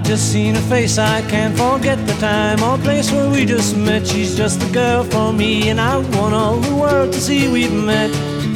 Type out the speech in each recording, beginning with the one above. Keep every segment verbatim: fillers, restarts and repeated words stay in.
just seen her face, I can't forget the time or place where we just met. She's just the girl for me, and I want all the world to see we've met.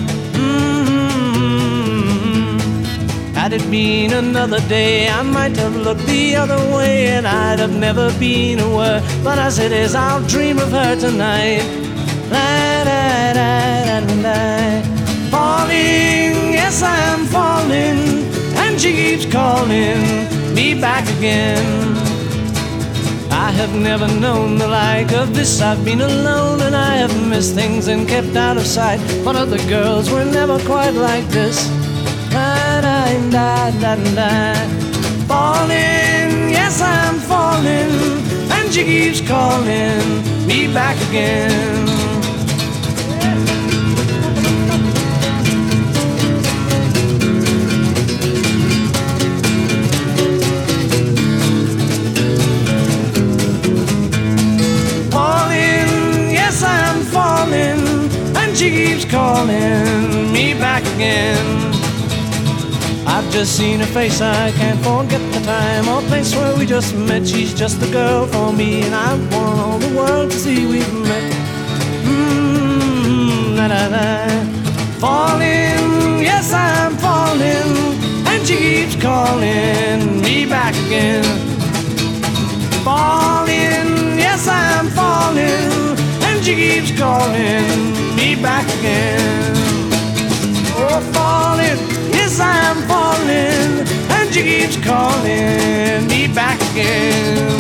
Mm-hmm. Had it been another day, I might have looked the other way, and I'd have never been aware. But as it is, I'll dream of her tonight. La, da, da, da, da, da. Falling, yes I am falling, and she keeps calling me back again. I have never known the like of this. I've been alone and I have missed things and kept out of sight, but other girls were never quite like this. Da, da, da, da, da. Falling, yes I'm falling, and she keeps calling me back again. She keeps calling me back again. I've just seen her face, I can't forget the time or place where we just met. She's just the girl for me, and I want all the world to see we've met. Mmm, la la la. Falling, yes I'm falling, and she keeps calling me back again. Falling, yes I'm falling, and she keeps calling me back again. Oh, falling, yes I'm falling, and she keeps calling me back again.